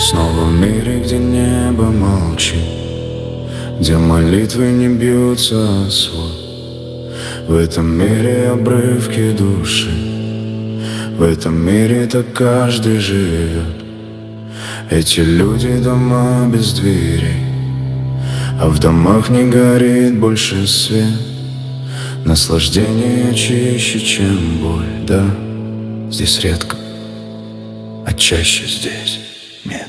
Снова в мире, где небо молчит, где молитвы не бьются о свод. В этом мире обрывки души, в этом мире так каждый живет. Эти люди дома без дверей, а в домах не горит больше свет. Наслаждение чище, чем боль, да, здесь редко, а чаще здесь нет.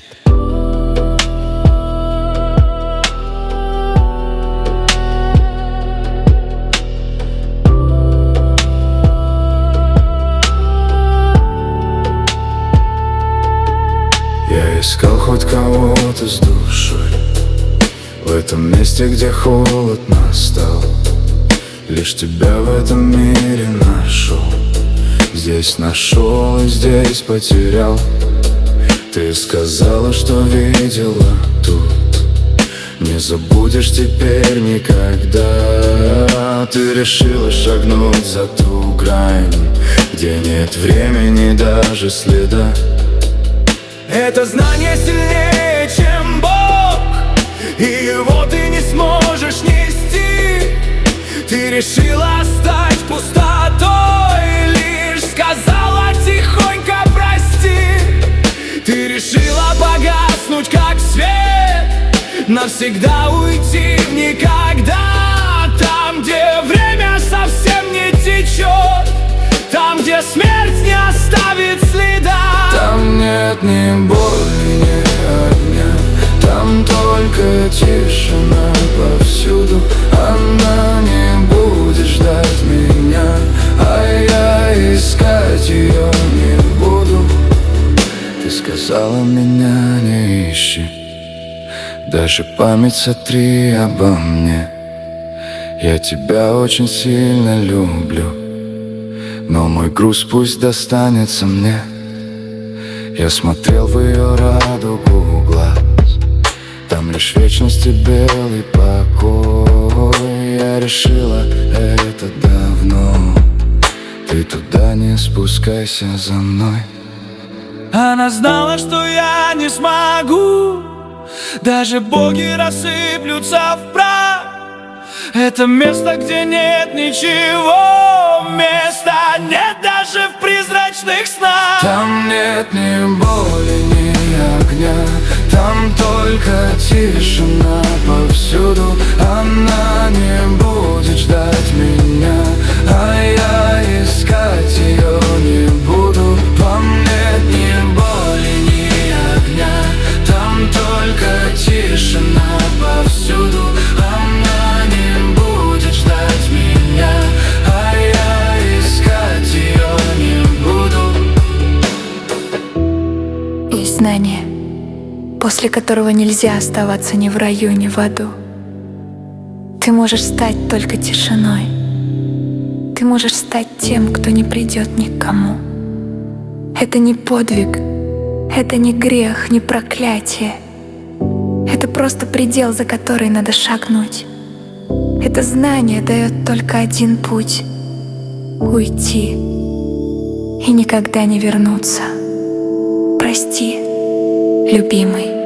Я искал хоть кого-то с душой в этом месте, где холод настал. Лишь тебя в этом мире нашел. Здесь нашел и здесь потерял. Ты сказала, что видела тут, не забудешь теперь никогда. Ты решила шагнуть за ту грань, где нет времени даже следа. Это знание сильнее, чем Бог, и его ты не сможешь нести. Ты решила стать пустотой, лишь сказала тихонько прости. Ты решила погаснуть, как свет, навсегда уйти в никогда. Там, где время совсем не течет, там, где смерть не оставит следа. Там нет ни боли, ни огня, там только тишина повсюду. Она не будет ждать меня, а я искать ее не буду. Ты сказала, меня не ищи, даже память сотри обо мне. Я тебя очень сильно люблю, но мой груз пусть достанется мне. Я смотрел в ее радугу глаз, там лишь вечность и белый покой. Я решила это давно, ты туда не спускайся за мной. Она знала, что я не смогу, даже боги рассыплются в прах. Это место, где нет ничего, места нет даже в призрачных снах. Там нет ни боли, ни огня, там только тишина повсюду. Она не будет ждать меня, а я искать ее не буду. Там нет ни боли, ни огня, там только тишина повсюду. Она не будет ждать меня, а я искать ее не буду. Есть знание, после которого нельзя оставаться ни в раю, ни в аду. Ты можешь стать только тишиной. Ты можешь стать тем, кто не придет никому. Это не подвиг, это не грех, не проклятие. Это просто предел, за который надо шагнуть. Это знание дает только один путь — уйти и никогда не вернуться. Прости, любимый.